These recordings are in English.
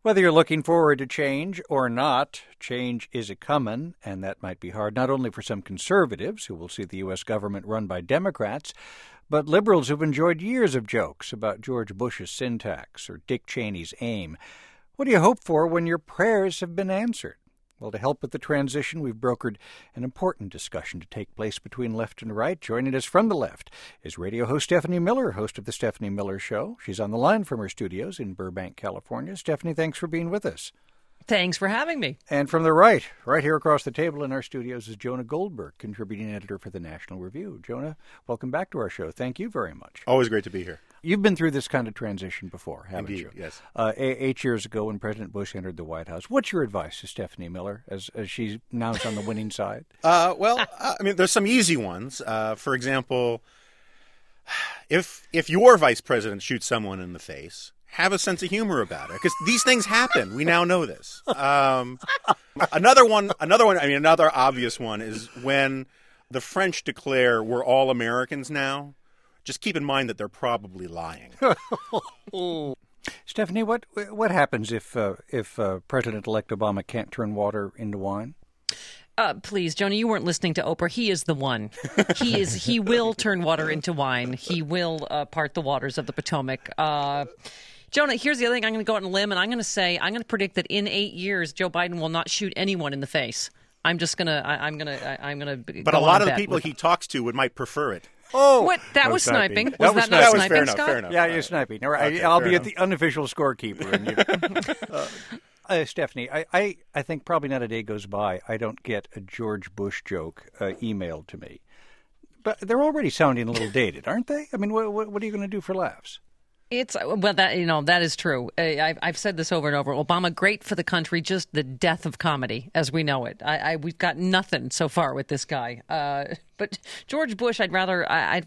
Whether you're looking forward to change or not, change is a comin', and that might be hard not only for some conservatives who will see the U.S. government run by Democrats, but liberals who've enjoyed years of jokes about George Bush's syntax or Dick Cheney's aim. What do you hope for when your prayers have been answered? Well, to help with the transition, we've brokered an important discussion to take place between left and right. Joining us from the left is radio host Stephanie Miller, host of The Stephanie Miller Show. She's on the line from her studios in Burbank, California. Stephanie, thanks for being with us. Thanks for having me. And from the right here across the table in our studios is Jonah Goldberg, contributing editor for the National Review. Jonah, welcome back to our show. Thank you very much. Always great to be here. You've been through this kind of transition before, haven't Indeed, you? Yes. 8 years ago when President Bush entered the White House. What's your advice to Stephanie Miller as she now is on the winning side? There's some easy ones. For example, if your vice president shoots someone in the face, have a sense of humor about it, because these things happen. We now know this. Another obvious one is when the French declare we're all Americans now. Just keep in mind that they're probably lying. Stephanie, what happens if President-elect Obama can't turn water into wine? Please, Jonah, you weren't listening to Oprah. He is the one. He will turn water into wine. He will part the waters of the Potomac. Jonah, here's the other thing. I'm going to go out on a limb, and I'm going to predict that in 8 years, Joe Biden will not shoot anyone in the face. I'm gonna. But a lot of the people he talks to might prefer it. Oh, what? That was sniping. Was that not sniping, Scott? Fair enough. Yeah, you're sniping. All right, Okay, I'll be enough. at the unofficial scorekeeper. And Stephanie, I think probably not a day goes by I don't get a George Bush joke emailed to me. But they're already sounding a little dated, aren't they? I mean, what are you going to do for laughs? That is true. I've said this over and over. Obama, great for the country, just the death of comedy as we know it. We've got nothing so far with this guy. But George Bush, I'd rather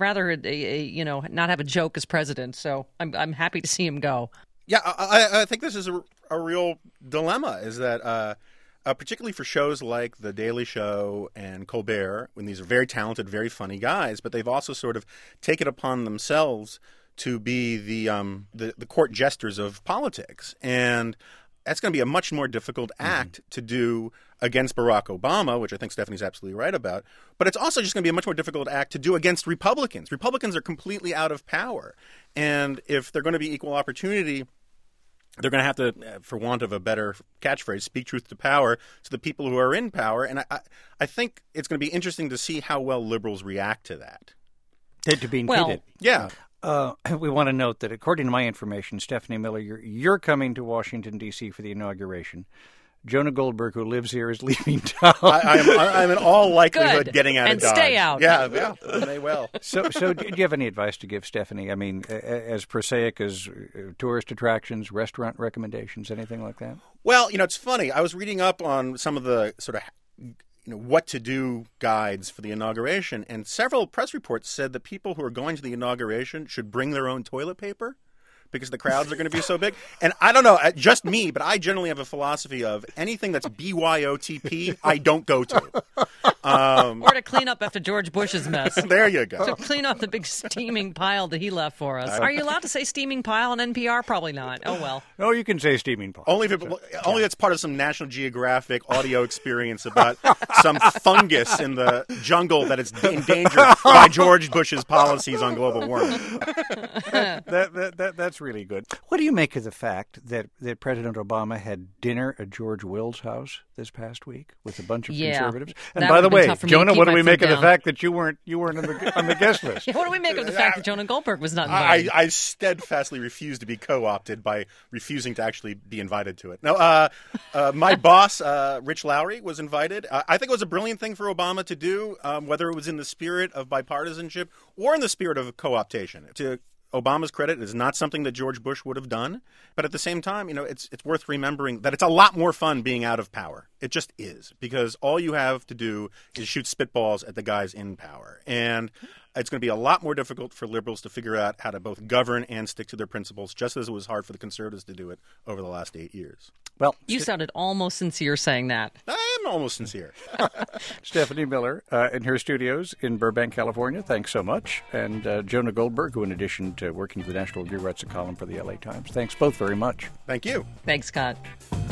not have a joke as president. So I'm happy to see him go. Yeah, I think this is a real dilemma. Is that particularly for shows like The Daily Show and Colbert, when these are very talented, very funny guys, but they've also sort of taken upon themselves to be the court jesters of politics. And that's going to be a much more difficult act to do against Barack Obama, which I think Stephanie's absolutely right about. But it's also just going to be a much more difficult act to do against Republicans. Republicans are completely out of power. And if they're going to be equal opportunity, they're going to have to, for want of a better catchphrase, speak truth to power to the people who are in power. And I think it's going to be interesting to see how well liberals react to that. To being pitted. Yeah. We want to note that, according to my information, Stephanie Miller, you're coming to Washington, D.C. for the inauguration. Jonah Goldberg, who lives here, is leaving town. I'm in all likelihood getting out and of Dodge. Stay out. Yeah, they will. So do you have any advice to give Stephanie? I mean, as prosaic as tourist attractions, restaurant recommendations, anything like that? Well, it's funny. I was reading up on some of the sort of what to do guides for the inauguration, and several press reports said that people who are going to the inauguration should bring their own toilet paper because the crowds are going to be so big. And I don't know, just me, but I generally have a philosophy of anything that's BYOTP, I don't go to. Or to clean up after George Bush's mess. There you go. To clean up the big steaming pile that he left for us. Are you allowed to say steaming pile on NPR? Probably not. Oh, well. No, you can say steaming pile. Only that's part of some National Geographic audio experience about some fungus in the jungle that is endangered by George Bush's policies on global warming. That's really good. What do you make of the fact that President Obama had dinner at George Will's house this past week with a bunch of conservatives? And by the way, Jonah, what do we make of the fact that you weren't on the guest list? What do we make of the fact that Jonah Goldberg was not invited? I steadfastly refuse to be co-opted by refusing to actually be invited to it. No, my boss, Rich Lowry, was invited. I think it was a brilliant thing for Obama to do, whether it was in the spirit of bipartisanship or in the spirit of co-optation. To Obama's credit, it is not something that George Bush would have done. But at the same time, it's worth remembering that it's a lot more fun being out of power. It just is, because all you have to do is shoot spitballs at the guys in power. And it's going to be a lot more difficult for liberals to figure out how to both govern and stick to their principles, just as it was hard for the conservatives to do it over the last 8 years. Well, you sounded almost sincere saying that. almost sincere. Stephanie Miller in her studios in Burbank, California. Thanks so much. And Jonah Goldberg, who in addition to working for the National Review, writes a column for the LA Times. Thanks both very much. Thank you. Thanks, Scott.